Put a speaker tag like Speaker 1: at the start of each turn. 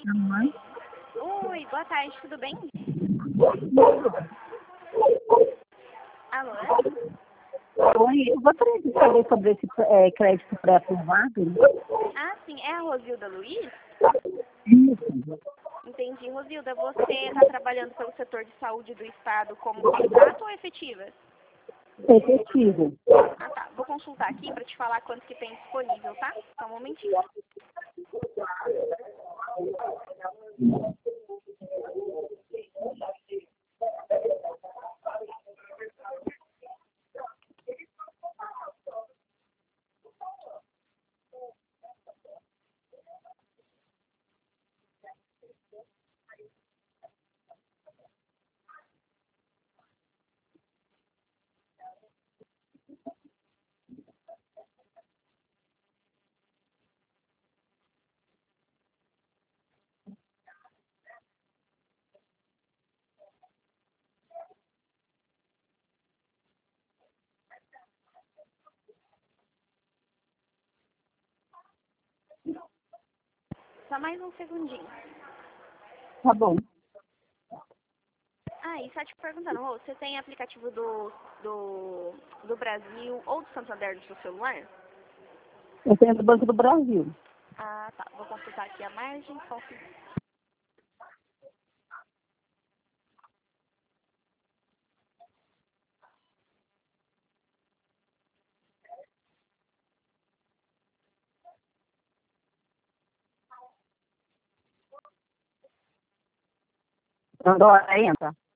Speaker 1: Mãe.
Speaker 2: Oi, boa tarde, tudo bem? Alô?
Speaker 1: Oi, eu gostaria de saber sobre esse crédito pré-aprovado.
Speaker 2: Ah, sim, é a Rosilda Luiz?
Speaker 1: Isso,
Speaker 2: Entendi. Rosilda, você está trabalhando pelo setor de saúde do Estado como contrato ou efetiva?
Speaker 1: efetivo.
Speaker 2: Ah, tá. Vou consultar aqui para te falar quanto que tem disponível, tá? Só um momentinho. Só mais um segundinho.
Speaker 1: Tá bom.
Speaker 2: Ah, e só te perguntando, Rô, você tem aplicativo do Brasil ou do Santander no seu celular?
Speaker 1: Eu tenho do Banco do Brasil.
Speaker 2: Ah, tá. Vou consultar aqui a margem. Só um segundo.
Speaker 1: Agora entra.